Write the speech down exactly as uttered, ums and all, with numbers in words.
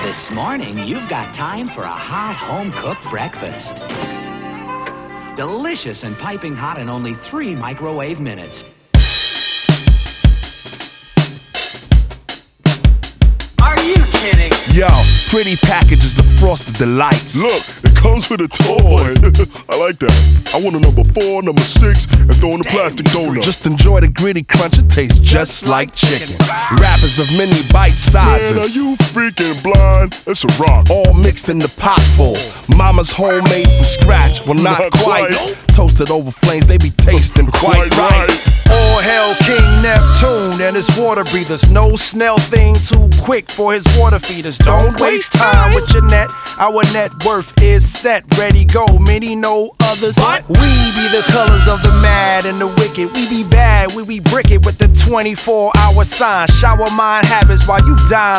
This morning, you've got time for a hot home-cooked breakfast. Delicious and piping hot in only three microwave minutes. Are you kidding? Yo, pretty packages of Frosted Delights. Look, it comes with a toy. I like that. I want a number four, number six, and throw in a plastic donut. Just enjoy the gritty crunch, it tastes just like chicken. Wrappers of mini bite sizes. Man, are you freaking blind? It's a rock. All mixed in the pot full. Mama's homemade from scratch. Well, not, Not quite. quite. Toasted over flames, they be tasting quite, Quite right. right. All hail King Neptune and his water breathers. No snail thing too quick for his water feeders. Don't waste time with your net. Our net worth is set, ready, go. Many know others. What? We be the colors of the mad and the wicked. We be bad, we be brick it with the twenty-four hour sign. Shower mind habits while you dine